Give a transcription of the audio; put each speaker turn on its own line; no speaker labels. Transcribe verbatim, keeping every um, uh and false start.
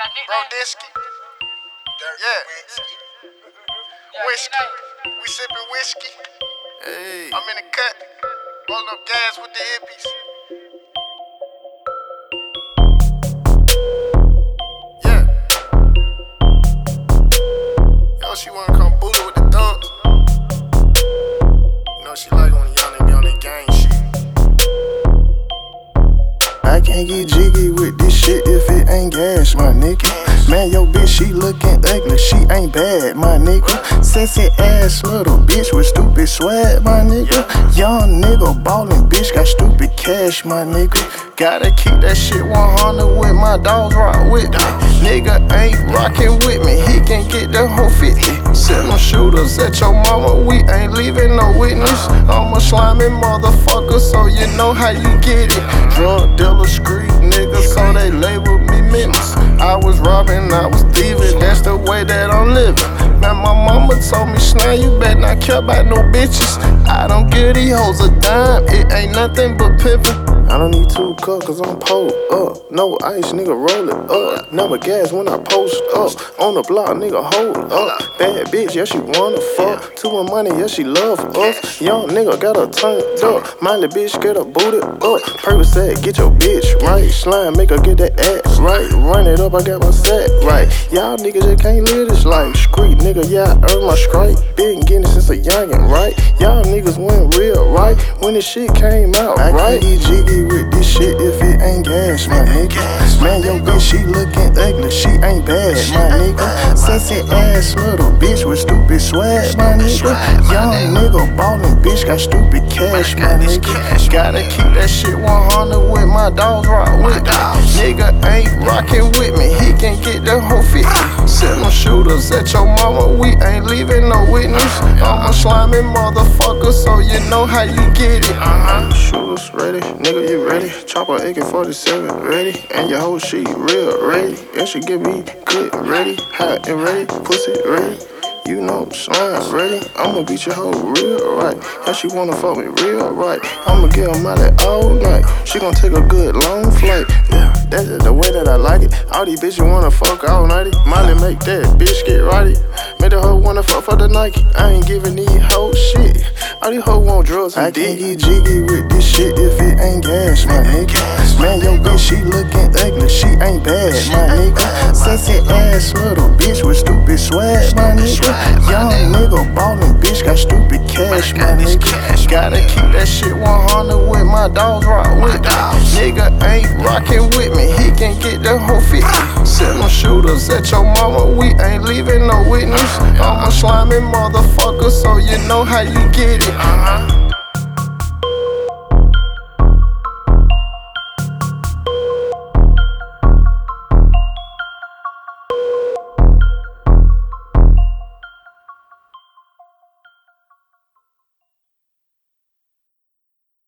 Rodisky. Yeah. Whiskey. We sippin' whiskey.
Hey.
I'm in the cut. Rollin' up gas with the hippies. Yeah. Yo, she wanna come booty with the thugs. You know she like when a young nigga on that gang shit.
I can't get jiggy with this shit if it ain't gas, my nigga. Man, yo bitch, she looking ugly, she ain't bad, my nigga. Sexy ass little bitch with stupid swag, my nigga. Young nigga ballin', bitch, got stupid cash, my nigga. Gotta keep that shit one hundred with my dogs rock with me. Nigga ain't rockin' with me, he can get the whole fifty. Sellin' shooters at your mama, we ain't leaving no witness. I'm a slimy motherfucker, so you know how you get it. Drug dealer, street nigga, so they label me menace. I was robbing, I was thieving, that's the way that I'm living. Man, my mama told me, Slime, you better not care about no bitches. I don't give these hoes a dime, it ain't nothing but pimpin'. I don't need two cups cause I'm pulled up. No ice, nigga, roll it up. Never gas when I post up. On the block, nigga, hold up. Bad bitch, yeah, she wanna fuck. Too much money, yeah, she love us. Young nigga got her turned up. Miley bitch, get her booted up. Purpose said, get your bitch right. Slime, make her get that ass right. Run it up, I got my sack right. Y'all niggas just can't live this life. Street nigga, yeah, I earned my stripe. Been getting it since a youngin', right? Y'all niggas went real, right? When this shit came out, I right? Can't jiggy with this shit if it ain't gas, my nigga. Man, yo bitch, she looking ugly, she ain't bad, my nigga. Sexy ass little bitch with stupid swag, my nigga. Young nigga ballin', bitch, got stupid cash, my nigga. Gotta keep that shit one hundred with my dogs rock with me. Nigga ain't rockin' with me, he can get the whole fifty. Sellin' shooters at your mama, we ain't leaving no witness. I'm a slimy motherfucker, so you know how you get it. Uh-huh. Shooters ready, nigga, you ready? Chopper A K forty-seven ready, and your whole shit real ready. And she get me good ready, hot and ready, pussy ready. You know Slime ready, I'ma beat your hoe real right. Yeah, she wanna fuck me real right. I'ma get her Molly all night. She gon' take a good long flight. Yeah, that's the way that I like it. All these bitches wanna fuck all nighty. Molly make that bitch get righty. Make the hoe wanna fuck for the Nike. I ain't giving these hoes shit. All these hoes want drugs and I can't get jiggy with this shit if it ain't gas, my nigga. Man, yo bitch, she looking ugly, she ain't bad, my nigga. Sexy ass little bitch with stupid swag, my nigga. Young nigga ballin', bitch, got stupid cash, my nigga. Gotta keep that shit one hundred with my dogs rock with me. Nigga ain't rockin' with me, he can get the whole fifty. Sellin' shooters at your mama, we ain't leaving no witness. I'm a slimy motherfucker, so you know how you get it.